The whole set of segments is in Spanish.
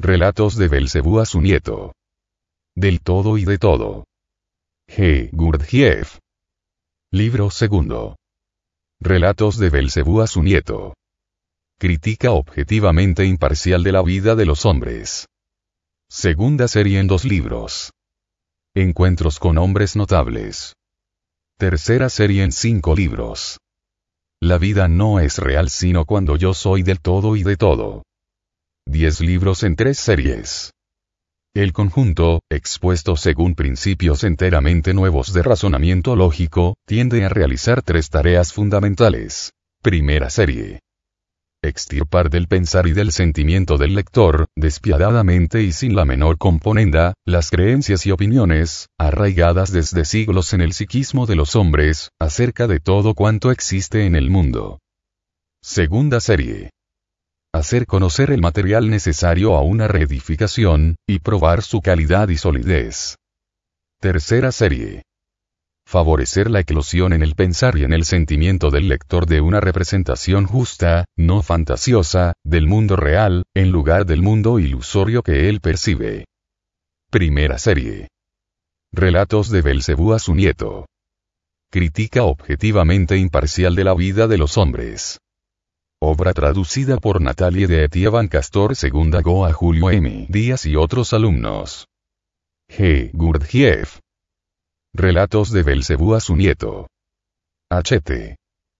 Relatos de Belcebú a su nieto. Del todo y de todo. G. Gurdjieff. Libro segundo. Relatos de Belcebú a su nieto. Crítica objetivamente imparcial de la vida de los hombres. Segunda serie en 2 libros. Encuentros con hombres notables. Tercera serie en 5 libros. La vida no es real sino cuando yo soy del todo y de todo. 10 libros en 3 series. El conjunto, expuesto según principios enteramente nuevos de razonamiento lógico, tiende a realizar 3 tareas fundamentales. Primera serie. Extirpar del pensar y del sentimiento del lector, despiadadamente y sin la menor componenda, las creencias y opiniones, arraigadas desde siglos en el psiquismo de los hombres, acerca de todo cuanto existe en el mundo. Segunda serie. Hacer conocer el material necesario a una reedificación, y probar su calidad y solidez. Tercera serie. Favorecer la eclosión en el pensar y en el sentimiento del lector de una representación justa, no fantasiosa, del mundo real, en lugar del mundo ilusorio que él percibe. Primera serie. Relatos de Belcebú a su nieto. Crítica objetivamente imparcial de la vida de los hombres. Obra traducida por Natalie de Etienne Castor segunda Go a Julio M. Díaz y otros alumnos. G. Gurdjieff. Relatos de Belcebú a su nieto. H.T.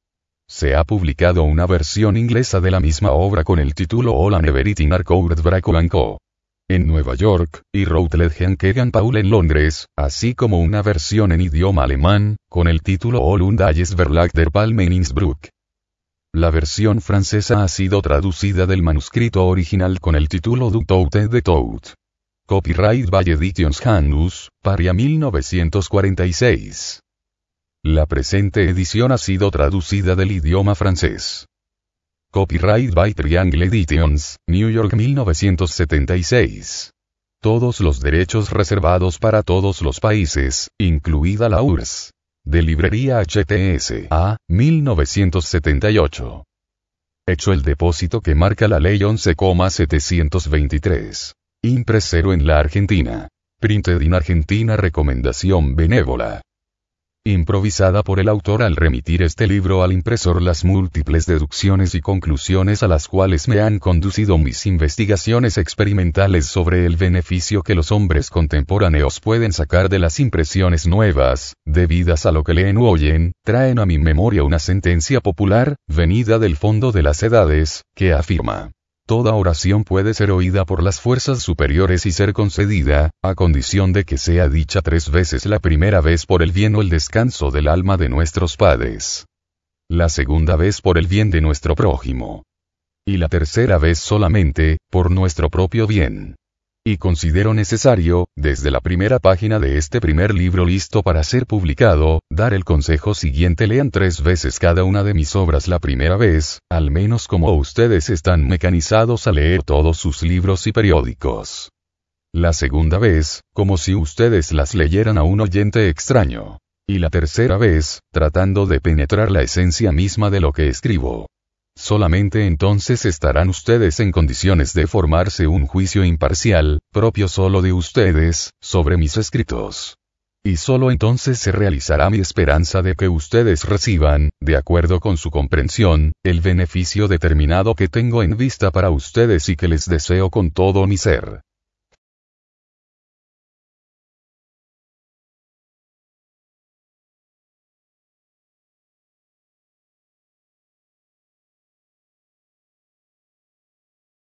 Se ha publicado una versión inglesa de la misma obra con el título All and Everything Are Covered Braco & Co. en Nueva York, y Routledge and Kegan Paul en Londres, así como una versión en idioma alemán, con el título All und alles Verlag der Palme in Innsbruck. La versión francesa ha sido traducida del manuscrito original con el título Du Tout et de Tout. Copyright by Editions Handus, Paria 1946. La presente edición ha sido traducida del idioma francés. Copyright by Triangle Editions, New York 1976. Todos los derechos reservados para todos los países, incluida la URSS. De Librería HTS A, 1978. Hecho el depósito que marca la ley 11,723. Impresero en la Argentina. Printed in Argentina. Recomendación benévola. Improvisada por el autor al remitir este libro al impresor las múltiples deducciones y conclusiones a las cuales me han conducido mis investigaciones experimentales sobre el beneficio que los hombres contemporáneos pueden sacar de las impresiones nuevas, debidas a lo que leen u oyen, traen a mi memoria una sentencia popular, venida del fondo de las edades, que afirma: toda oración puede ser oída por las fuerzas superiores y ser concedida, a condición de que sea dicha 3 veces, la primera vez por el bien o el descanso del alma de nuestros padres, la segunda vez por el bien de nuestro prójimo, y la tercera vez solamente, por nuestro propio bien. Y considero necesario, desde la primera página de este primer libro listo para ser publicado, dar el consejo siguiente: lean 3 veces cada una de mis obras la primera vez, al menos como ustedes están mecanizados a leer todos sus libros y periódicos. La segunda vez, como si ustedes las leyeran a un oyente extraño. Y la tercera vez, tratando de penetrar la esencia misma de lo que escribo. Solamente entonces estarán ustedes en condiciones de formarse un juicio imparcial, propio solo de ustedes, sobre mis escritos. Y solo entonces se realizará mi esperanza de que ustedes reciban, de acuerdo con su comprensión, el beneficio determinado que tengo en vista para ustedes y que les deseo con todo mi ser.